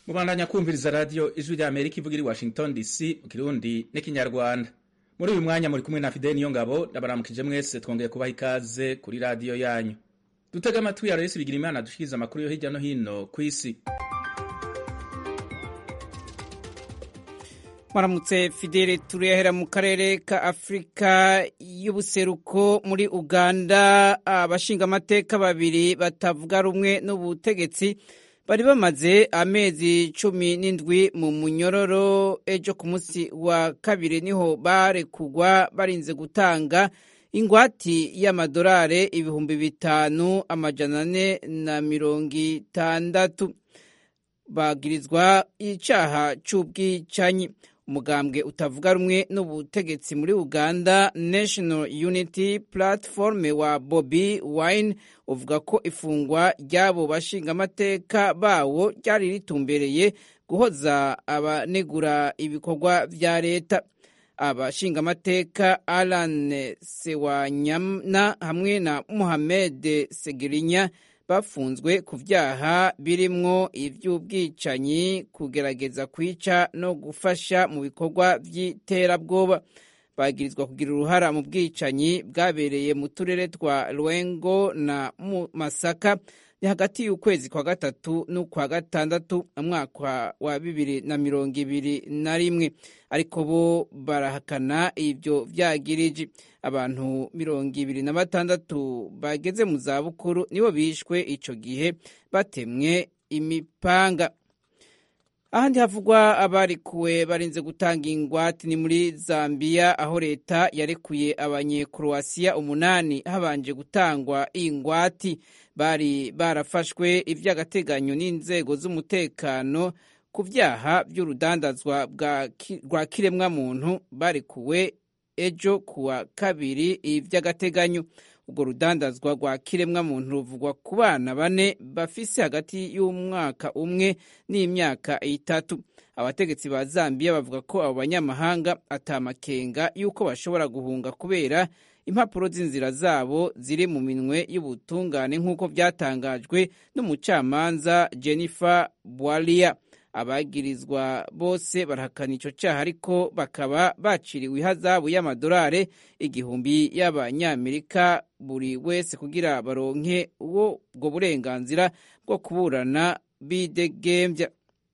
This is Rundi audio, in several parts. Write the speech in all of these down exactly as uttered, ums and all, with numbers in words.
Mubandanya kumviriza radio Ijwi rya Amerika ivuga iri Washington D C mu Kirundi n'ikinyarwanda. Muri uyu mwanya muri kumwe na Fidel Niyongabo ndabaramukije mwese twongeye kubaha ikaze kuri radio yanyu. Dutega amatwi ya Rais Bigirimana dushikiriza amakuru yo hirya no hino ku isi. Maramutse Fidele, turiyahera mu karere ka Afrika y'ubuseruko. Muri Uganda abashinga amateka babiri batavuga rumwe n'ubutegetsi bari bamaze amezi cumi n'indwi mu munyororo. Ejo ku munsi wa kabiri niho barekugwa barinze gutanga ingwati y'amadolari ibihumbi bitanu amajana ane na mirongo itandatu. Bagirizwa icaha c'ubwicanyi. Umugambwe utavuga rumwe n'ubutegetsi muri Uganda, National Unity Platform wa Bobi Wine, uvuga ko ifungwa ry'abo bashinga amateka bawo ryari ritumbereye guhoza abanegura ibikorwa vya leta. Abashinga amateka Alan Sewanyana hamwe na Mohamed Segirinya bafunzwe ku vyaha birimwo ivy'ubwicanyi, kugerageza kwica no gufasha mu bikorwa vy'iterabwoba. Bagirizwa kugira uruhara mu bwicanyi bwabereye mu turere twa Lwengo na Masaka ni hagati y'ukwezi kwa gatatu n'ukwa gatandatu umwaka wa bibiri na mirongo ibiri na rimwe, ariko bo barahakana ivyo vyagiriji. Abantu mirongo ibiri na batandatu bageze mu zabukuru nibo bishwe ico gihe batemwe imipanga. Ahandi havugwa abarikuwe barinze gutanga ingwati ni muri Zambia, aho leta yarekuye abanyekroasia umunani habanje gutangwa ingwati. Bari barafashwe ivy'agateganyo n'inzego z'umutekano ku vyaha vy'urudandazwa rwa kiremwa muntu. Barikuwe ejo kuwa kabiri ivy'agateganyo. Ubwo rudandazwa rwa kiremwa muntu ruvugwa ku bana bane bafise hagati y'umwaka umwe n'imyaka itatu. Abategetsi ba Zambia bavuga ko abo banyamahanga atamakenga yuko bashobora guhunga kubera impapuro z'inzira zabo ziri mu minwe y'ubutungane, nk'uko vyatangajwe n'umucamanza Jennifer Bwalia. Abagirizwa bose barahakana ico caha, ariko bakaba baciriwe ihazabu y'amadolari igihumbi y'abanyamerika buri wese kugira baronke uwo ubwo burenganzira bwo kuburana bidegemvya.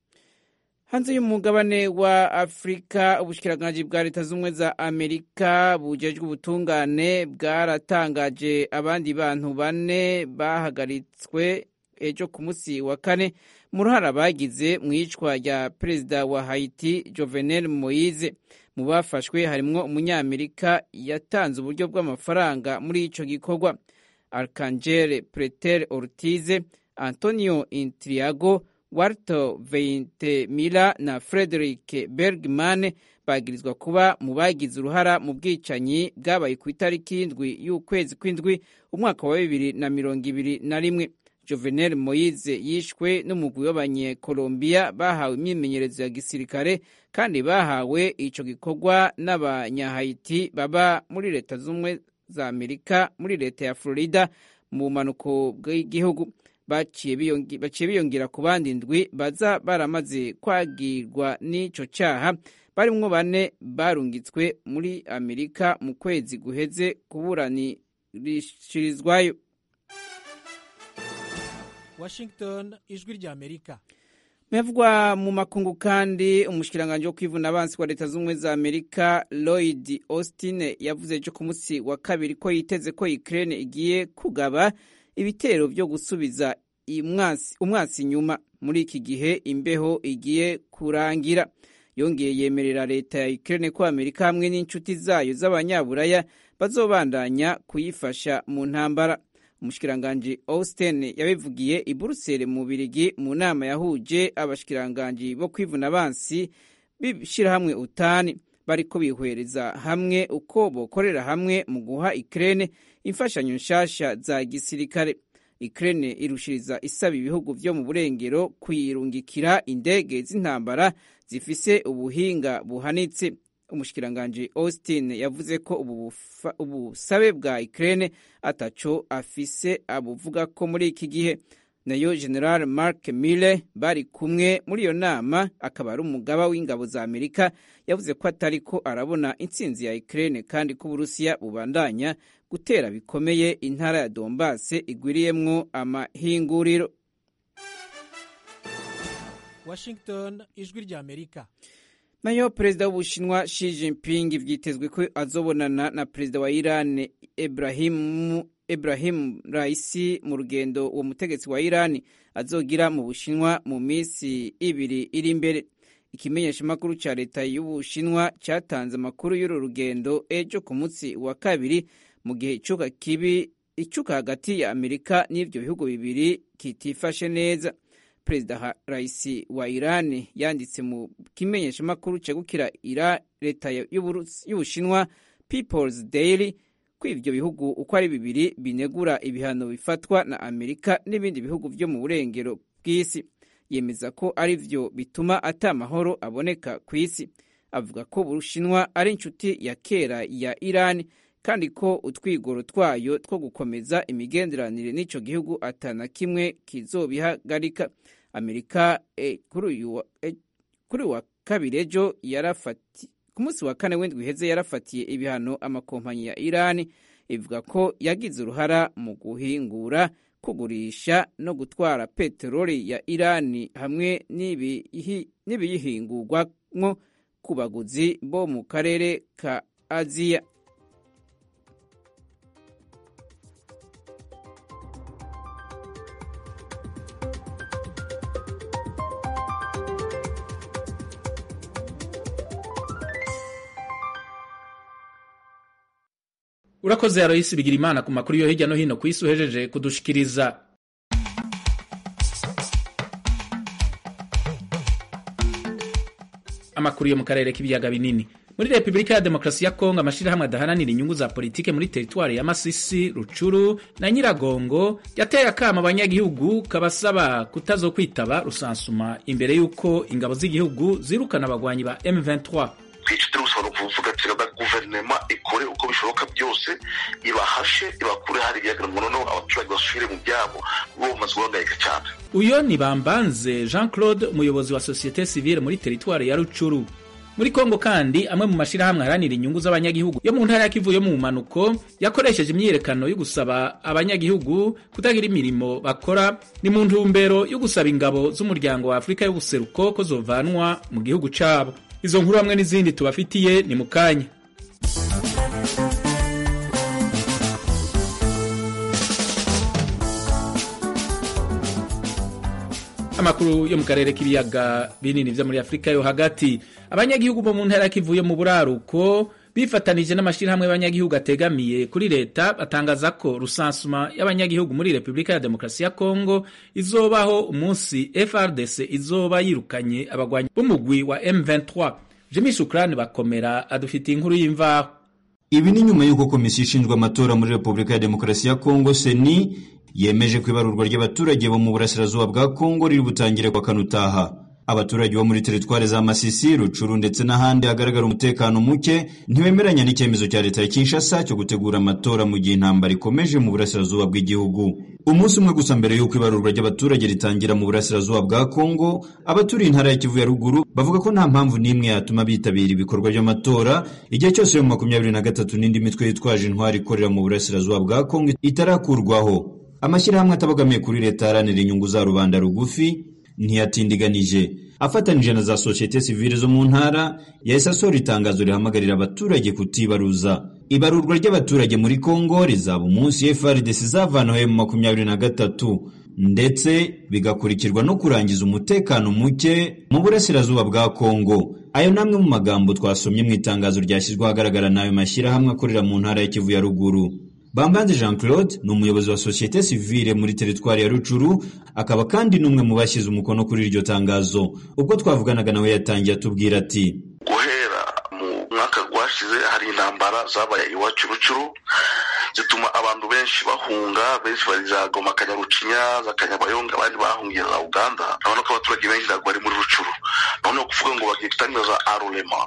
Hanze y'umugabane wa Afrika, ubushikiranganje bwa leta z'ubumwe za Amerika bujejwe ubutungane bwaratangaje abandi bantu bane bahagaritswe ejo ku munsi wa kane mu ruhara bagize mu icwa rya perezida wa Haiti Jovenel Moise. Mu bafashwe harimwo umunyamerika yatanze uburyo bw'amafaranga muri ico gikorwa, Arcangel Pretel Ortiz, Antonio Intriago, Walter Ventimiglia na Frederick Bergman. Bagirizwa kuba mu bagize uruhara mu bwicanyi bwabaye ku itariki indwi y'ukwezi kw'indwi umwaka wa bibiri na mirongo ibiri na rimwe. Jovenel Moise yishwe n'umugwi w'abanyekolombia bahawe imyimenyerezo ya gisirikare kandi bahawe ico gikorwa n'abanyahayiti baba muri leta z'ubumwe za Amerika muri leta ya Florida mu manuko bw'igihugu. Baciye biyongera ku bandi ndwi baza baramaze kwagirwa n'ico caha, barimwo bane barungitswe muri Amerika mu kwezi guheze kuburanishirizwayo. Washington, Ijwi rya Amerika. Mevugwa mu makungu kandi, umushikiranganje wo kwivuna abansi wa leta z'ubumwe za Amerika Lloyd Austin yavuze ejo ku munsi wa kabiri ko yiteze ko Ukraine igiye kugaba ibitero vyo gusubiza umwasi umwasi nyuma muri iki gihe imbeho igiye kurangira. Yongeye yemerera leta ya Ukraine ko Amerika hamwe n'inshuti zayo z'abanyaburaya bazobandanya kuyifasha mu ntambara. Umushikiranganje Austin yabivugiye i Brussels mu Birigi mu nama yahuje abashikiranganje bo kwivuna abansi bishira hamwe utani, bariko bihwereza hamwe uko bokorera hamwe mu guha Ukraine imfashanyo nshasha za gisirikare. Ukraine irushiriza isaba ibihugu vyo mu burengero kwirungikira indege z'intambara zifise ubuhinga buhanitse. Umushikiranganje Austin yavuze ko ubu ubusabe bwa Ukraine ataco afise abuvuga ko muri iki gihe. nayo General Mark Milley bari kumwe muri iyo nama akaba ari umugaba w'ingabo za Amerika yavuze ko atari ko arabona intsinzi ya Ukraine kandi ko Uburusiya bubandanya gutera bikomeye intara ya Donbass igwiriyemwo amahinguriro. Washington, ijwi rya Amerika. Nayo perezida w'Ubushinwa Xi Jinping vyitezwe ko azobonana na perezida wa Iran Ibrahim Ibrahim Raisi mu rugendo uwo mutegetsi wa Iran azogira mu Bushinwa mu misi ibiri iri imbere. Ikimenyesha makuru ca leta y'Ubushinwa cyatanze amakuru y'uru rugendo ejo ku munsi wa kabiri mu gihe icuka kibi icuka hagati ya Amerika n'ivyo bihugu bibiri kitifashe neza. Perezida Raisi wa Iran yanditse mu kimenyesha makuru cegukira ira leta y'Ubushinwa People's Daily ko ivyo bihugu uko ari bibiri binegura ibihano bifatwa na Amerika n'ibindi bihugu vyo mu burengero bw'isi. Yemeza ko ari vyo bituma ata mahoro aboneka ku isi. Avuga ko Ubushinwa ari inshuti ya kera ya Iran kandi ko utwigoro twayo two gukomeza imigenderanire n'ico gihugu atana kimwe kizobihagarika. Amerika eh, kuri uyu eh, kuri wa kabiri ejo yarafati ku munsi wa kane w'indwi iheze yarafatiye ibihano amakompanyi ya Iran ivuga ko yagize uruhara mu guhingura kugurisha no gutwara peteroli ya Iran hamwe n'ibiyihingurwamwo ku baguzi bo mu karere ka Aziya. Urakoze Aloysi Bigirimana ku makuru yo hirya no hino ku isi uhejeje kudushikiriza. Amakuru yo mu karere k'ibiyaga binini. Muri Republika ya Demokarasi ya Kongo amashirahamwe adahananira inyungu za politike muri teritwari ya Masisi, Rucuru na Nyiragongo yateye akama abanyagihugu kabasaba kutazokwitaba rusansuma imbere yuko ingabo z'igihugu zirukana abagwanyi ba M vingt-trois. Twicitire usoro kuvuga tiraba guverinoma ikore uko bishoboka byose ibahashe ibakure hari byagira ngo noneho abaturage basubire mu byabo bo bamaze guhangayika cyane. Uyo ni Bambanze Jean Claude umuyobozi wa societe civile muri teritwari ya Rucuru. Muri Kongo kandi amwe mu mashirahamwe aharanira inyungu z'abanyagihugu yo mu ntara ya Kivu yo mu manuko yakoresheje imyiyerekano yo gusaba abanyagihugu kutagira imirimo bakora ni mu ntumbero yo gusaba ingabo z'umuryango wa Afrika y'ubuseruko ko zovanwa mu gihugu cabo. Izo nkuru hamwe n'izindi tubafitiye ni mukanya. Amakuru yo mu karere k'ibiyaga binini vyo muri Afrika yo hagati. Abanyagihugu bo mu ntara Kivu yo mu buraruko bifatanije n'amashirahamwe y'abanyagihugu ategamiye kuri leta batangaza ko rusansuma y'abanyagihugu muri Republika ya Demokarasi ya Kongo izobaho umunsi F R D C izoba yirukanye abagwanyi b'umugwi wa M vingt-trois. Jimmy Shukrani bakomera adufitiye inkuru y'imvaho. Ibi ni nyuma y'uko komisiyo ishinzwe amatora muri Republika ya Demokarasi ya Kongo Seni yemeje kwibarurwa ry'abaturage bo mu burasirazuba bwa Kongo riri butangire kwa kanutaha. Abaturage bo muri teritwari za Masisi, Rucuru ndetse n'ahandi hagaragara umutekano muke ntibemeranya n'icyemezo cya leta ya Kinshasa cyo gutegura amatora mu gihe intambara ikomeje mu burasirazuba bw'igihugu. Umunsi umwe gusa mbere y'uko ibarurwa ry'abaturage ritangira mu burasirazuba bwa Kongo, abaturiye intara ya Kivu ya Ruguru bavuga ko nta mpamvu n'imwe yatuma bitabira ibikorwa by'amatora igihe cyose mu makumyabiri na gatatu n'indi mitwe yitwaje intwari ikorera mu burasirazuba bwa Kongo itarakurwaho. Amashyirahamwe atabogamiye kuri leta aharanira inyungu za rubanda rugufi ntiyatindiganije afatanije na za societe civile zo mu ntara yahise asohora itangazo rihamagarira abaturage kutibaruza. Ibarurwa ry'abaturage muri Kongo rizaba umunsi F R D C izavanaho mu makumyabiri na gatatu ndetse bigakurikirwa no kurangiza umutekano muke mu burasirazuba bwa Kongo. Ayo namwe mu magambo twasomye mu itangazo ryashyizwe ahagaragara n'ayo mashyirahamwe akorera mu ntara ya Kivu ya Ruguru. Bambanze Jean Claude ni umuyobozi wa societe civile muri teritwari ya Rucuru akaba kandi n'umwe mu bashyize umukono kuri iryo tangazo. Ubwo twavuganaga nawe yatangiye atubwira ati guhera mu mwaka gwashize hari intambara zabaye iwacu Rucuru zituma abantu benshi bahunga, benshi bariza Goma, Kanyarucinya, za Kanyabayonga, abandi bahungiye za Uganda. Urabona ko abaturage benshi ntabwo bari muri Rucuru. None kuvuga ngo bagiye gutangiza arulema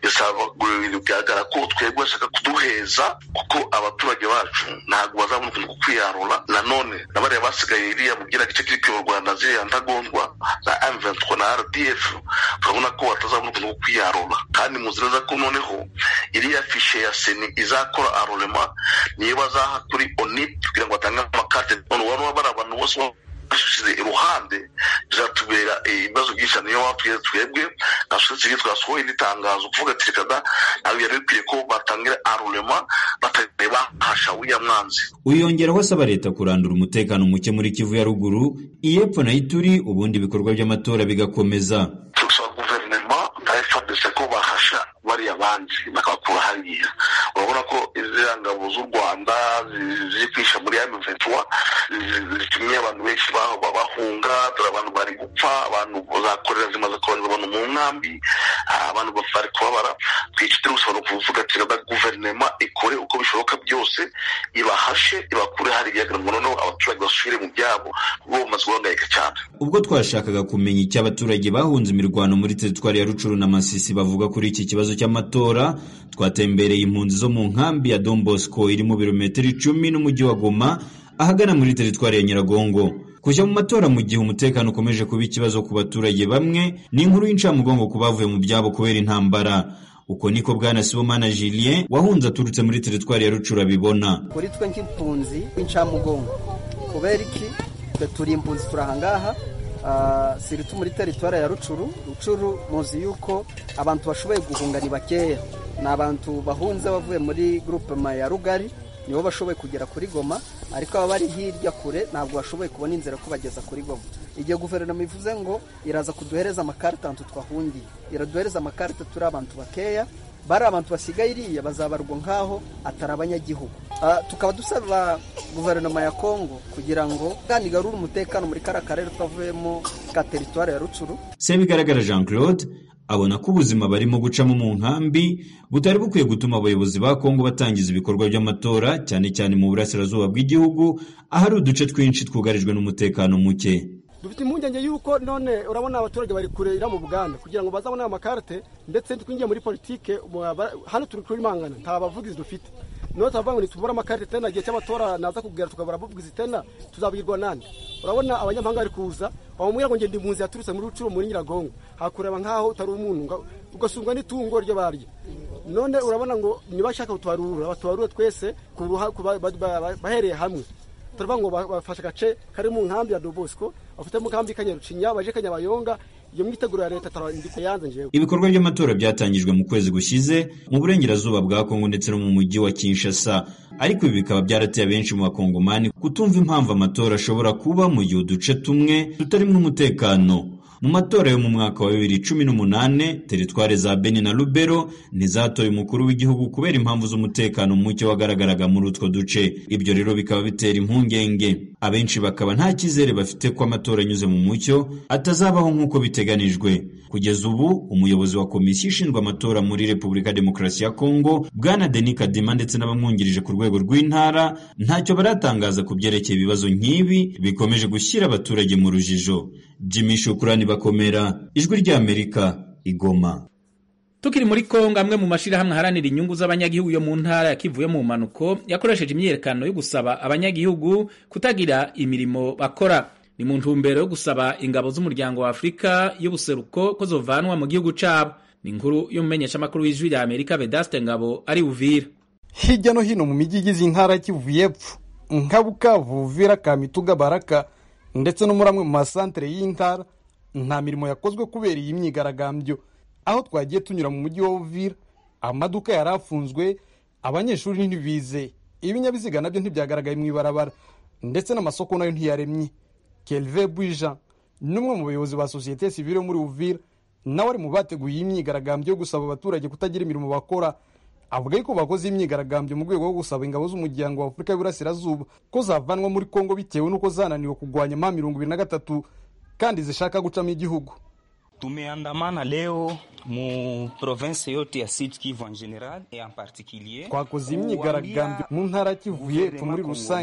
isaba bigaragara ko twebwe bashaka kuduheza kuko abaturage bacu ntabwo bazabona ukuntu kwiyarura. Nanone n'abari basigaye iriya mu gira gice kiri mu Rwanda ziriya ntagondwa na M vingt-trois na R D F urabona ko batazabona ukuntu kwiyarura. Kandi muzireza ko noneho iriya fishe ya seni izakora arolema niyo bazaha kuri O N I P kugira ngo batange amakarte. None wari wabara abantu bose bashize iruhande bizatubera ibibazo byinshi. Niyo watwiye twebwe nasutse iki twasohoye itangazo kuvuga ati kada nayo yari bikwiye ko batangira arolema batareba hasha wiya mwanzi. Uyongeraho asaba leta kurandura umutekano muke muri Kivu ya ruguru, iyepfo na Ituri, ubundi ibikorwa by'amatora bigakomeza. Tukisaba guverinoma ndayifadise ko bahasha bari abandi bakakura hariya. Urabona ko izira ngabo z'u Rwanda zikwisha muri M vingt-trois zitumye abantu benshi baho bahunga, abantu bari gupfa, abantu bazakorera zimaze kubona abantu mu nkambi, abantu bafari kubabara. Twicitire usaba kuvuga ati reba guverinoma ikore uko bishoboka byose ibahashe ibakure hariya ngo noneho abaturage basubire mu byabo bo bamaze guhangayika cyane. Ubwo twashakaga kumenya icyo abaturage bahunze imirwano muri teritwari ya Rucuru na Masisi bavuga kuri iki kibazo cy'amatora, twatembereye impunzi zo mu nkambi ya Don Bosco iri mu birometero icumi n'umujyi wa Goma ahagana muri teritwari ya Nyiragongo. Kujya mu matora mu gihe umutekano ukomeje kuba ikibazo ku baturage bamwe ni inkuru y'incamugongo ku bavuye mu byabo kubera intambara. Uko niko Bwana Sibomana Julien wahunze aturutse muri teritwari ya Rucuru abibona. Kuri twe nk'impunzi y'incamugongo kubera iki turi impunzi turahangaha Uh, siritu muri teritwari ya Rucuru. Rucuru muzi yuko abantu bashoboye guhunga ni bakeya, na abantu bahunze bavuye muri groupement ya Rugari nibo bashoboye kugera kuri Goma, ariko aba bari hirya kure ntabwo bashoboye kubona inzira ko bageza kuri Goma. Igihe guverinoma ivuze ngo iraza kuduhereza amakarita antu twahungiye, iraduhereza amakarita turi abantu bakeya, bari abantu basigaye iriya bazabarwa nkaho atari abanyagihugu. Uh, tukaba dusaba guverinoma ya Kongo kugira ngo kandi garura umutekano muri kara karere twavuyemo ka teritwari ya Rucuru. Sebigaragara Jean Claude abona ko ubuzima barimo gucamo mu nkambi butari bukwiye gutuma abayobozi ba Kongo batangiza ibikorwa by'amatora, cyane cyane mu burasirazuba bw'igihugu ahari uduce twinshi twugarijwe n'umutekano muke. Dufite impungenge yuko none urabona abaturage bari kurera mu Buganda kugira ngo bazabone amakarite, ndetse twingiye muri politike hano turi kuri mangana nta bavugizi dufite. No tavango ni tubura amakarite tena gihe cy'amatora naza kubwira tukabara bavugizi tena tuzabwirwa nande. Urabona abanyamahanga ari kuza bamubwira ngo ngende impunzi yaturutse muri Rucuru muri Nyiragongo hakureba nkaho utari umuntu ugasungwa n'itungo ryo barye. None urabona ngo nibashaka kutubarura batubarura twese kuruha bahereye hamwe. Turavango bafasha gace kari mu nkambi ya Don Bosco afite mu nkambi Kanyarucinya baje Kanyabayonga. Iyo mwiteguro ya leta tarandika yanze njewe. Ibikorwa by'amatora byatangijwe mu kwezi gushize mu burengerazuba bwa Kongo ndetse no mu mujyi wa Kinshasa, ariko ibi bikaba byarateye benshi mu bakongomani kutumva impamvu amatora ashobora kuba mu gihe uduce tumwe tutarimo umutekano. Mu matora yo mu mwaka wa bibiri na cumi n'umunani teritwari za Beni na Lubero ntizatoye umukuru w'igihugu kubera impamvu z'umutekano muke wagaragaraga muri utwo duce. Ibyo rero bikaba bitera impungenge, abenshi bakaba nta cyizere bafite ko amatora anyuze mu mucyo atazabaho nk'uko biteganijwe. Kugeza ubu umuyobozi wa komisiyo ishinzwe amatora muri Repubulika Demokarasi ya Kongo Bwana Denis Kadima ndetse n'abamwungirije ku rwego rw'intara ntacyo baratangaza ku byerekeye ibibazo nk'ibi bikomeje gushyira abaturage mu rujijo. Jimmy Shukrani Bakomera, Ijwi ry'Amerika, Igoma. Tukiri muri Kongo, amwe mu mashirahamwe haranira inyungu z'abanyagihugu yo mu ntara ya Kivu yo mu manuko yakoresheje imyerekano yo gusaba abanyagihugu kutagira imirimo bakora. Ni mu ntumbero yo gusaba ingabo z'umuryango wa Afrika y'ubuseruko ko zovanwa mu gihugu cabo. Ni inkuru y'umumenyesha makuru w'Ijwi ry'Amerika Vedaste Ngabo ari Uvira. Hirya no hino mu mijyi igize intara ya Kivu y'Epfo nka Bukavu, Uvira, Kamituga, Baraka ndetse no muri amwe mu masantere y'intara nta mirimo yakozwe kubera iyi myigaragambyo. Aho twagiye tunyura mu mujyi wa Uvira amaduka yarafunzwe, abanyeshuri ntibize, ibinyabiziga nabyo ntibyagaragaye mu ibarabara ndetse n'amasoko nayo ntiyaremye. Kelve Bwija numwe mu bayobozi ba societe civile muri Uvira nawe ari mu bateguye imyigaragambyo yo gusaba abaturage kutagira imirimo bakora. Avuga ko bakoze imyigaragambyo mu rwego rwo gusaba ingabo z'umuryango wa Afrika y'Uburasirazuba ko zavanwa muri Kongo bitewe nuko zananiwe kugwanya ma mirongo ibiri na gatatu kandi zishaka gucamo igihugu. Tumeandamana leo mu province yote ya Sud Kivu en general et en particulier. Twakoze imyigaragambyo mu ntara Kivu y'Epfo muri rusange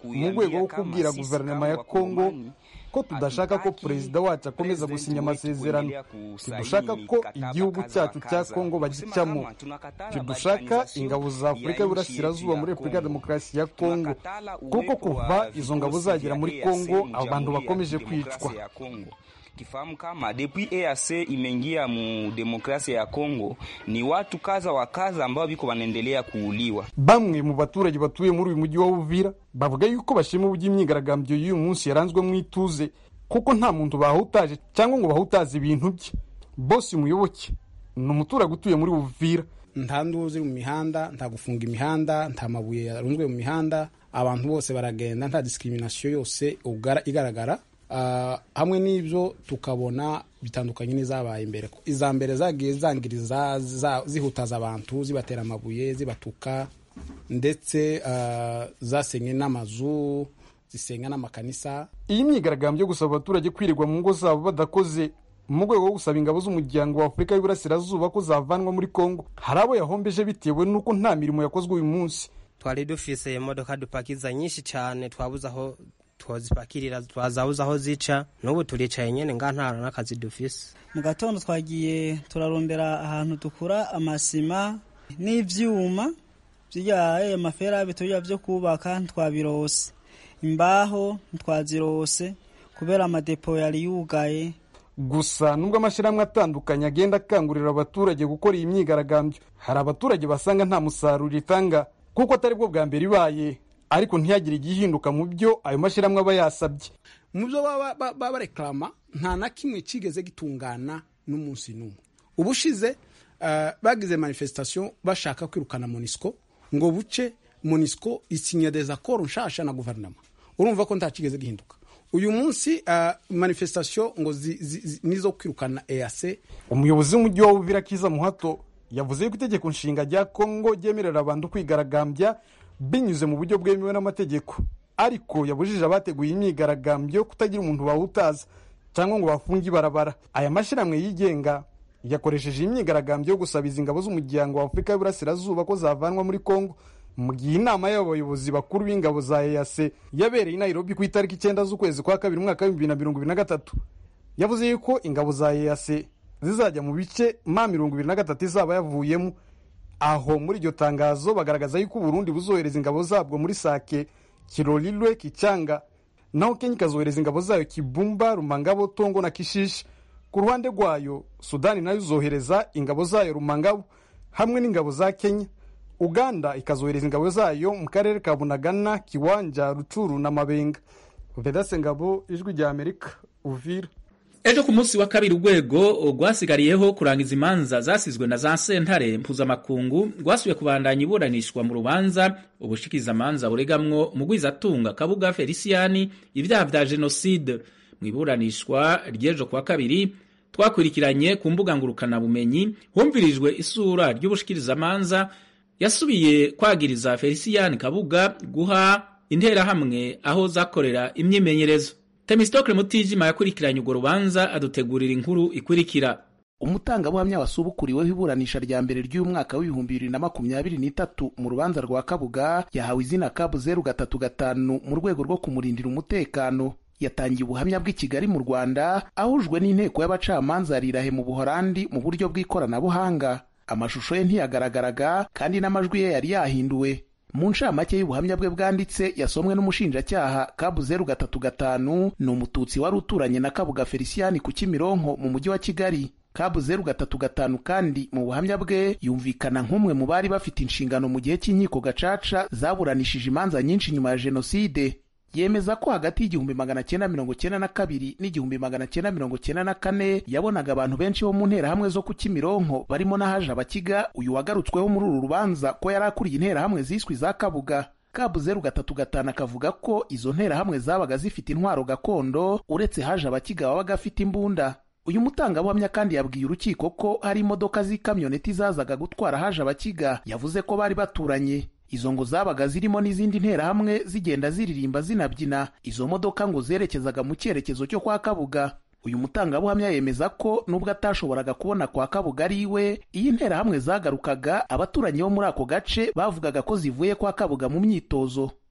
mu rwego rwo kubwira guverinoma ya Kongo ko tudashaka ko perezida wacu akomeza gusinya amasezerano, tidushaka ko igihugu cyacu cya Kongo bagicamo, tidushaka ingabo za Afurika y'Uburasirazuba muri Repubulika ya Demokarasi ya Kongo, kuko kuva izo ngabo zagera muri Kongo abantu bakomeje kwicwa. Kifahamu kama depuis E A C imeingia mu demokrasia ya Kongo, ni watu kaza wa kaza ambao biko wanaendelea kuuliwa. Bamwe mu baturage batuye muri uyu mujyi wa Uvira bavuga yuko bashima uburyo imyigaragambyo y'uyu munsi yaranzwe mu ituze, kuko nta muntu bahutaje cyangwa ngo bahutaze ibintu bye. Bosi Muyoboke ni umuturage utuye muri Uvira. Nta nduzi mu mihanda, nta gufunga imihanda, nta mabuye yarunzwe mu mihanda, abantu bose baragenda, nta discrimination yose ugara igaragara. Uh, hamwe n'ibyo tukabona bitandukanye n'izabaye imbere. Iza mbere zagiye zangiriza zihutaza abantu, zibatera amabuye, zibatuka, ndetse uh, zasenye n'amazu, zisenga n'amakanisa. Iyi myigaragambyo gusaba abaturage kwirirwa mu ngo zabo badakoze mu rwego rwo gusaba ingabo z'umuryango wa Afurika y'Uburasirazuba ko zavanwa muri Kongo, hari abo yahombeje bitewe n'uko nta mirimo yakozwe uyu munsi. Twari dufise imodoka dupakiza nyinshi cyane, twabuze aho twazipakirira, twazabuze aho zica, n'ubu turicaye nyene nga ntara n'akazi dufise. Mu gatondo twagiye turarondera ahantu dukura amasima n'ivyuma byaye amaferabe tuya byo kubaka, ntwabirose. Imbaho ntwazirose kubera amadepo yari yugaye. Gusa nubwo amashyirahamwe atandukanye agenda akangurira abaturage gukora iyi myigaragambyo, hari abaturage basanga nta musaruro itanga kuko atari bwo bwa mbere ibaye, ariko ntiyagire igihinduka mu byo ayo mashyirahamwe aba yasabye. Mu byo baba bareklama nta na kimwe kigeze gitungana n'umunsi n'umwe. Ubushize uh, bagize manifestation bashaka kwirukana MONUSCO ngo buce MONUSCO isinya des accords nshasha na guverinoma. Urumva ko nta kigeze gihinduka. Uyu munsi uh, manifestation ngo zi, zi, zi, nizo kwirukana E A C. Umuyobozi w'umujyi wa Uvira Kiza Muhato yavuze ko itegeko nshinga rya Kongo ryemerera abantu kwigaragambya binyuze mu buryo bwemewe n'amategeko, ariko yabujije abateguye imyigaragambyo kutagira umuntu bawutaza cyangwa ngo bafunge ibarabara. Aya mashyirahamwe yigenga yakoresheje imyigaragambyo yo gusaba ingabo z'umuryango wa Afurika y'Uburasirazuba ko zavanwa muri Kongo, mu gihe inama y'abayobozi bakuru b'ingabo za E A C yabereye i Nairobi ku itariki icyenda z'ukwezi kwa kabiri umwaka wa bibiri na mirongo ibiri na gatatu. Yavuze yuko ingabo za E A C zizajya mu bice ma mirongo ibiri na gatatu izaba yavuyemo. Aho muri iryo tangazo bagaragaza yuko Burundi buzohereza ingabo zabwo muri Sake, Kirolilwe, Kichanga, naho Kenya ikazohereza ingabo zayo Kibumba, Rumangabo, Tongo na Kishishi. Ku ruhande rwayo Sudani nayo izohereza ingabo zayo Rumangabo hamwe n'ingabo za Kenya. Uganda ikazohereza ingabo zayo mu karere ka Bunagana, Kiwanja, Rucuru na Mabenga. Vedase Ngabo, Ijwi rya Amerika, Uvira. Ejo ku munsi wa kabiri urwego rwasigariyeho kurangiza imanza zasizwe na za sentare mpuzamakungu rwasubiye kubandanya iburanishwa mu rubanza ubushikiza amanza buregamwo Mugwizatunga Kabuga Feliciani ibyaha vya genocide. Mu iburanishwa ryejo kwa kabiri twakurikiranye ku mbuga ngurukana bumenyi humvirijwe isura ry'ubushikiriza amanza yasubiye kwagiriza Feliciani Kabuga guha intera hamwe aho zakorera imyimenyerezo. Temistokle Mutijima yakurikiranye urwo rubanza adutegurira inkuru ikurikira. Umutangabuhamya wasubukuriweho iburanisha rya mbere ry'umwaka w'ibihumbi bibiri na makumyabiri n'itatu mu rubanza rwa Kabuga yahawe izina Kabu zeru gatatu gatanu mu rwego rwo kumurindira umutekano. Yatangiye ubuhamya bw'i Kigali mu Rwanda ahujwe n'inteko y'abacamanza rirahe mu Buholandi mu buryo bw'ikoranabuhanga. Amashusho ye ntiyagaragaraga kandi n'amajwi ye yari yahinduwe. Mu ncamake y'ubuhamya bwe bwanditse yasomwe n'umushinjacyaha, Kabu zeru gatatu gatanu ni umututsi wari uturanye na Kabuga Feliciani ku Kimironko mu mujyi wa Kigali. Kabu zeru gatatu gatanu kandi mu buhamya bwe yumvikana nk'umwe mu bari bafite inshingano mu gihe cy'inkiko gacaca zaburanishije imanza nyinshi nyuma ya jenoside. Yemeza ko hagati y'igihumbi magana cyenda mirongo cyenda na kabiri n'igihumbi magana cyenda mirongo cyenda na kane yabonaga abantu benshi bo mu nterahamwe zo ku Kimironko barimo n'ahaje abakiga uyu wagarutsweho muri uru rubanza ko yari akuriye interahamwe ziswe za Kabuga. Kabu zeru gatatu gatanu akavuga ko izo nterahamwe zabaga zifite intwaro gakondo uretse haje abakiga babaga afite imbunda. Uyu mutangabuhamya kandi yabwiye urukiko ko hari imodoka z'ikamyoneti zazaga gutwara haje abakiga. Yavuze ko bari baturanye. Izo ngo zabaga zirimo n'izindi nterahamwe zigenda ziririmba zinabyina. Izo modoka ngo zerekezaga mu cyerekezo cyo kwa Kabuga. Uyu mutangabuhamya yemeza ko nubwo atashoboraga kubona kwa Kabuga ari iwe, iyi nterahamwe zagarukaga abaturanyi bo muri ako gace bavugaga ko zivuye kwa Kabuga mu myitozo.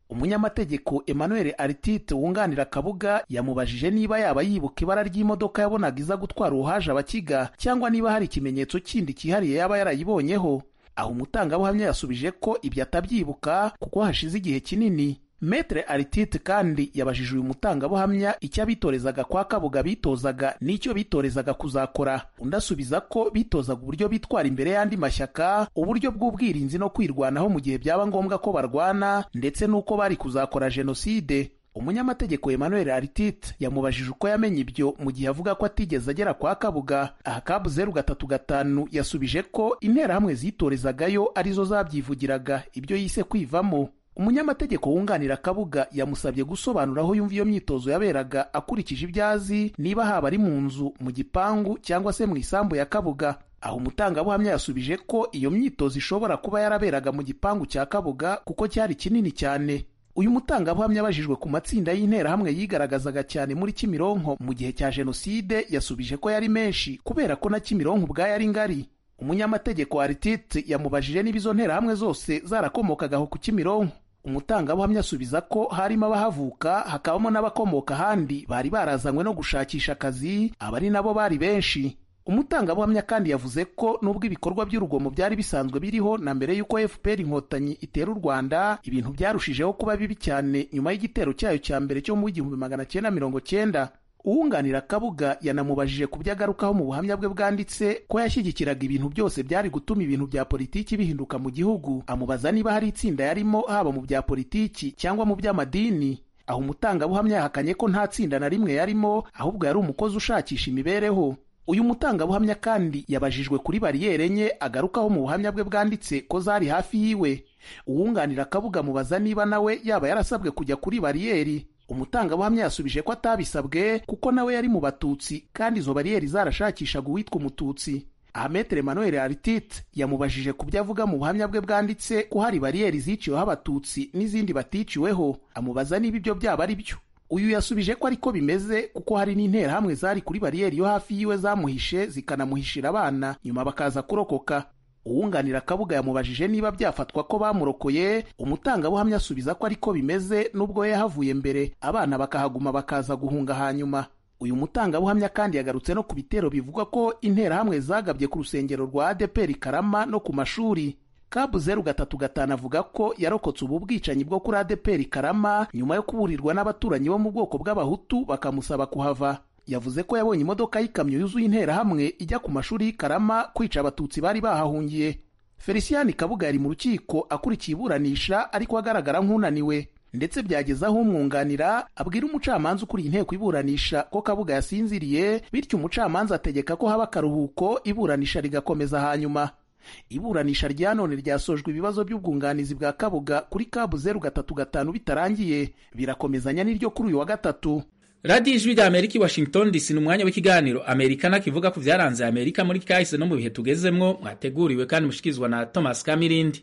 umunyamategeko Emmanuel Artite wunganira Kabuga yamubajije niba yaba yibuka ibara ry'imodoka yabonaga iza gutwara uhaje abakiga cyangwa niba hari ikimenyetso kindi cyihariye yaba yarayibonyeho. Aho umutangabuhamya yasubije ko ibyo atabyibuka kuko hashize igihe kinini. Maître Artite kandi yabajije uyu mutangabuhamya icyo abitorezaga kwa Kabuga bitozaga n'icyo bitorezaga kuzakora. Undi asubiza ko bitozaga uburyo bitwara imbere y'andi mashyaka, uburyo bw'ubwirinzi no kwirwanaho mu gihe byaba ngombwa ko barwana, ndetse n'uko bari kuzakora jenoside. Umunyamategeko Emmanuel Artite yamubajije uko yamenye ibyo mu gihe avuga ko atigeze agera kwa Kabuga. Aha Kabu zeru gatatu gatanu yasubije ko interahamwe zitorezagayo arizo zabyivugiraga ibyo yise kwivamo. Umunyamategeko wunganira Kabuga yamusabye gusobanura aho yumva iyo myitozo yaberaga akurikije ibyazi, niba haba ari mu nzu, mu gipangu cyangwa se mu isambu ya Kabuga. Aho umutangabuhamya yasubije ko iyo myitozo ishobora kuba yaraberaga mu gipangu cya Kabuga kuko cyari kinini cyane. Uyu mutangabuhamya abajijwe ku matsinda y'interahamwe yigaragazaga cyane muri Kimironko mu gihe cya jenoside yasubije ko yari menshi kubera ko na Kimironko ubwayo ari ngari. Umunyamategeko Artite yamubajije niba izo nterahamwe zose zarakomokagaho ku Kimironko. Umutangabuhamya asubiza ko harimo abahavuka hakabamo n'abakomoka ahandi bari barazanywe no gushakisha akazi, abari nabo bari benshi. Umutangabuhamya kandi yavuze ko nubwo ibikorwa by'urugomo byari bisanzwe biriho na mbere y'uko F P R inkotanyi itera u Rwanda, ibintu byarushijeho kuba bibi cyane nyuma y'igitero cyayo cya mbere cyo mu igihumbi magana cyenda mirongo cyenda. Uwunganira Kabuga yanamubajije ku byagarukaho mu buhamya bwe bwanditse ko yashyigikiraga ibintu byose byari gutuma ibintu bya politiki bihinduka mu gihugu. Amubaza niba hari itsinda yarimo haba mu bya politiki cyangwa mu by'amadini. Aho umutangabuhamya yahakanye ko nta tsinda na rimwe yarimo, ahubwo yari umukozi ushakisha imibereho. Uyu mutangabuhamya kandi yabajijwe kuri bariyeri enye agarukaho mu buhamya bwe bwanditse ko zari hafi yiwe. Uwunganira Kabuga amubaza niba nawe yaba yarasabwe kujya kuri bariyeri. Umutangabuhamya yasubije ko atabisabwe kuko nawe yari mu Batutsi kandi izo bariyeri zarashakishaga uwitwa Umututsi. Aha Maître Emmanuel Artite yamubajije ku byo avuga mu buhamya bwe bwanditse ko hari bariyeri ziciweho Abatutsi n'izindi baticiweho, amubaza niba ibyo byaba ari byo. Uyu yasubije ko ariko bimeze kuko hari n'interahamwe zari kuri bariyeri yo hafi yiwe zamuhishe zikanamuhishira abana nyuma bakaza kurokoka. Uwunganira Kabuga yamubajije niba byafatwa ko bamurokoye. Umutangabuhamya asubiza ko ariko bimeze nubwo yahavuye mbere, abana bakahaguma bakaza guhunga hanyuma. Uyu mutangabuhamya kandi yagarutse no ku bitero bivugwa ko interahamwe zagabye ku rusengero rwa A D P R Karama no ku mashuri. Kabu zeru gatatu gatanu avuga ko yarokotse ubu bwicanyi bwo kuri A D P R Karama nyuma yo kuburirwa n'abaturanyi bo mu bwoko bw'Abahutu bakamusaba kuhava. Yavuze ko yabonye imodoka y'ikamyo yuzuye interahamwe ijya ku mashuri y'Ikarama kwica Abatutsi bari bahahungiye. Felicien Kabuga yari mu rukiko akurikiye iburanisha ariko agaragara nk'unaniwe, ndetse byageze aho umwunganira abwira umucamanza ukuriye inteko iburanisha ko Kabuga yasinziriye, bityo umucamanza ategeka ko haba akaruhuko iburanisha rigakomeza hanyuma. Iburanisha rya none ryasojwe ibibazo by'ubwunganizi bwa Kabuga kuri Kabu zeru gatatu gatanu bitarangiye, birakomezanya n'iryo kuri uyu wa gatatu. Radio Ijwi rya Amerika i Washington D C n'umwanya w'ikiganiro Amerikana kivuga ku byaranze Amerika muri kahise no mu bihe tugezemwo, mwateguriwe kandi mushikizwa na Thomas Kamirindi.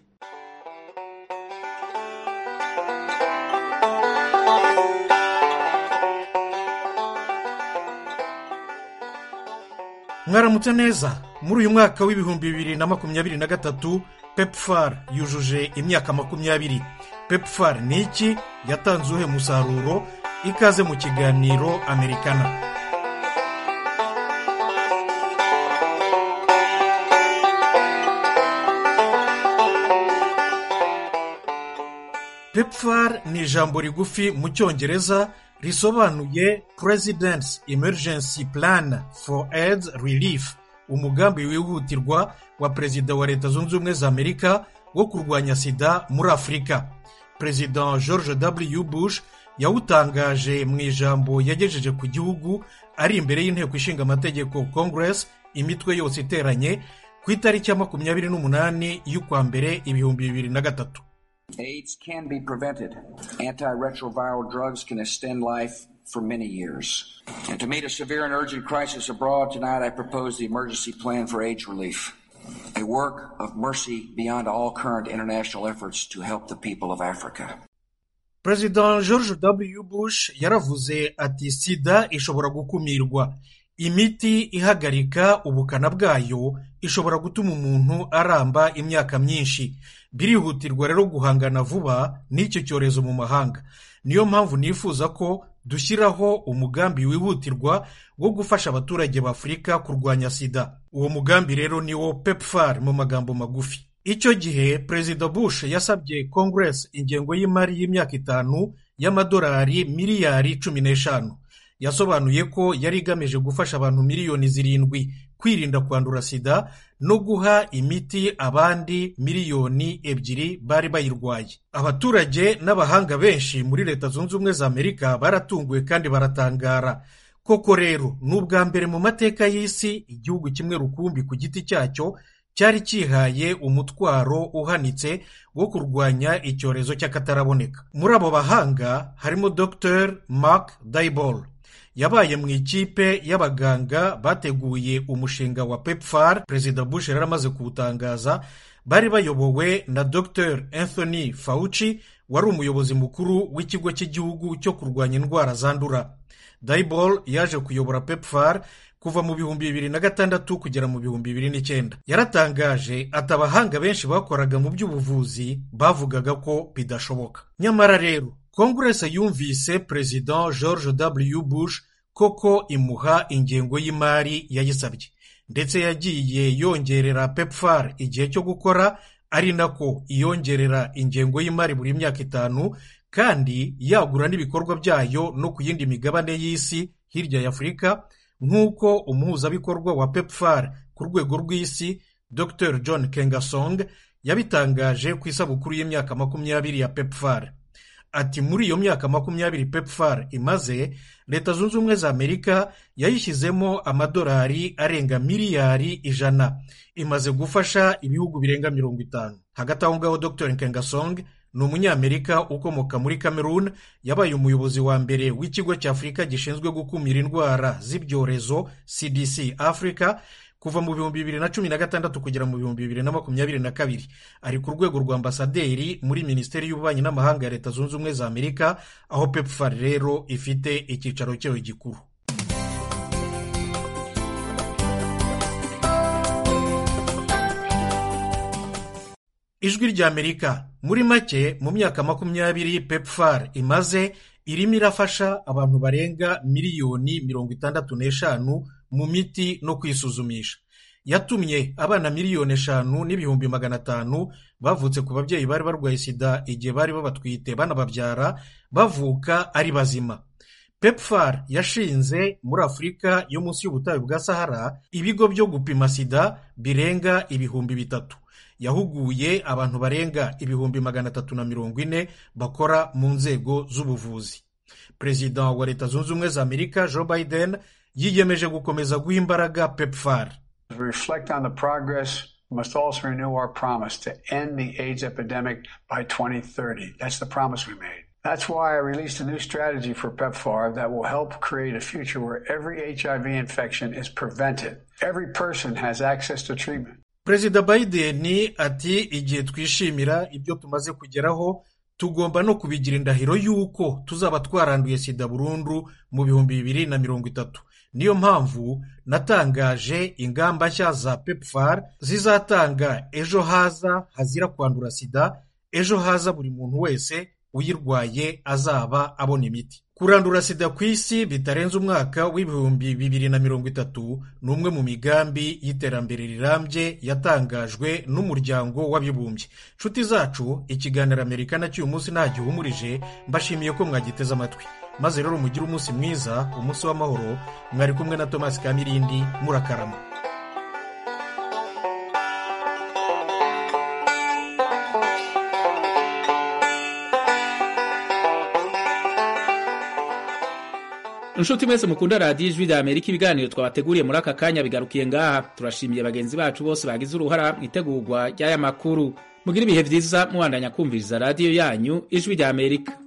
Mwaramutse neza. Muri uyu mwaka w'ibihumbi bibiri na makumyabiri na gatatu PEPFAR yujuje imyaka makumyabiri. PEPFAR ni iki? Yatanze uhe musaruro? Ikaze mu kiganiro Amerikana. PEPFAR ni ijambo rigufi mu Cyongereza risobanuye President's Emergency Plan for AIDS Relief, umugambi wihutirwa wa Perezida wa Leta Zunze Ubumwe za Amerika wo kurwanya sida muri Afurika. President George W. Bush yawutangaje mu ijambo yagejeje ku gihugu ari imbere y'inteko ishinga amategeko Congress, imitwe yose iteranye ku itariki ya makumyabiri n'umunani y'ukwa mbere ibihumbi bibiri na gatatu. AIDS can be prevented. Antiretroviral drugs can extend life for many years. And to meet a severe and urgent crisis abroad, tonight I propose the Emergency Plan for AIDS Relief, a work of mercy beyond all current international efforts to help the people of Africa. President George W. Bush yaravuze ati sida ishobora gukumirwa. imiti ihagarika ubukana bwayo ishobora gutuma umuntu aramba imyaka myinshi. Birihutirwa rero guhangana vuba n'icyo cyorezo mu mahanga. Niyo mpamvu nifuza ko dushyiraho umugambi wihutirwa wo gufasha abaturage b'Afurika kurwanya sida. Uwo mugambi rero ni wo PEPFAR mu magambo magufi. Icyo gihe Perezida Bush yasabye Congress ingengo y'imari y'imyaka itanu y'amadolari miliyari cumi n'eshanu. Yasobanuye ko yari igamije gufasha abantu miliyoni zirindwi kwirinda kwandura sida no guha imiti abandi miliyoni ebyiri bari bayirwaye. Abaturage n'abahanga benshi muri Leta Zunze Ubumwe za Amerika baratunguwe kandi baratangara. Koko rero n'ubwa mbere mu mateka y'isi igihugu kimwe rukumbi ku giti cyacyo cyari kihaye umutwaro uhanitse wo kurwanya icyorezo cy'akataraboneka. Muri abo bahanga harimo Doctor Mark Dybul. Yabaye mu ikipe y'abaganga bateguye umushinga wa PEPFAR. Perezida Bush yari amaze kuwutangaza. Bari bayobowe na Doctor Anthony Fauci wari umuyobozi mukuru w'ikigo cy'igihugu cyo kurwanya indwara zandura. Dybul yaje kuyobora PEPFAR kuva mu bihumbi bibiri na gatandatu kugera mu bihumbi bibiri n'icyenda. Yaratangaje ati abahanga benshi bakoraga mu by'ubuvuzi bavugaga ko bidashoboka. Nyamara rero Congress yumvise President George W. Bush koko imuha ingengo y'imari yayisabye, ndetse yagiye yongerera PEPFAR igihe cyo gukora, ari nako iyongerera ingengo y'imari buri myaka itanu, kandi yagura n'ibikorwa byayo no ku yindi migabane y'isi hirya ya Afurika, nk'uko umuhuzabikorwa wa PEPFAR ku rwego rw'isi Doctor John Kengasong yabitangaje ku isabukuru y'imyaka makumyabiri ya PEPFAR. Ati muri iyo myaka makumyabiri PEPFAR imaze, Leta Zunze Ubumwe za Amerika yayishyizemo amadolari arenga miliyari ijana. Imaze gufasha ibihugu birenga mirongo itanu. Hagati aho ngaho Doctor Kengasong ni umunyamerika ukomoka muri Cameroon, yabaye umuyobozi wa mbere w'ikigo cy'Afurika gishinzwe gukumira indwara z'ibyorezo C D C Africa kuva mu bihumbi bibiri na cumi na gatandatu kugera mu bihumbi bibiri na makumyabiri na kabiri. Ari ku rwego rwa ambasaderi muri Minisiteri y'Ububanyi n'Amahanga ya Leta Zunze Ubumwe za Amerika, aho PEPFAR rero ifite icyicaro cyayo gikuru. Ijwi rya Amerika. Muri make mu myaka makumyabiri PEPFAR imaze, irimo irafasha abantu barenga miliyoni mirongo itandatu n'eshanu mu miti no kwisuzumisha. Yatumye abana miliyoni eshanu n'ibihumbi magana atanu bavutse ku babyeyi bari barwaye sida igihe bari babatwite banababyara bavuka ari bazima. PEPFAR yashinze muri Afurika yo munsi y'ubutayu bwa Sahara ibigo byo gupima sida birenga ibihumbi bitatu. Yahuguye abantu barenga ibihumbi magana atatu na mirongo ine bakora mu nzego z'ubuvuzi. Perezida wa Leta Zunze Ubumwe za Amerika Joe Biden yiyemeje gukomeza guha imbaraga PEPFAR. As we reflect on the progress, we must also renew our promise to end the AIDS epidemic by twenty thirty. That's the promise we made. That's why I released a new strategy for PEPFAR that will help create a future where every H I V infection is prevented. Every person has access to treatment. Perezida Biden ati igihe twishimira ibyo tumaze kugeraho, tugomba no kubigira indahiro y'uko tuzaba twaranduye sida burundu mu bihumbi bibiri na mirongo itatu. Niyo mpamvu natangaje ingamba nshya za PEPFAR zizatanga ejo haza hazira kwandura sida, ejo haza buri muntu wese uyirwaye azaba abona imiti. Kurandura sida ku isi bitarenze umwaka w'ibihumbi bibiri na mirongo itatu ni umwe mu migambi y'iterambere rirambye yatangajwe n'umuryango w'abibumbye. Nshuti zacu, ikiganiro Amerika na cy'uyu munsi nta gihumurije, mbashimiye ko mwagiteze amatwi. Maze rero mugire umunsi mwiza, umunsi w'amahoro. Mwari kumwe na Thomas Kamirindi, murakarama. Nshuti mwese mukunda radiyo Ijwi rya Amerika, ibiganiro twabateguriye muri aka kanya bigarukiye ngaha. Turashimiye bagenzi bacu bose bagize uruhara mu itegurwa ry'aya makuru. Mugire ibihe byiza mubandanya kumviriza radiyo yanyu Ijwi rya Amerika.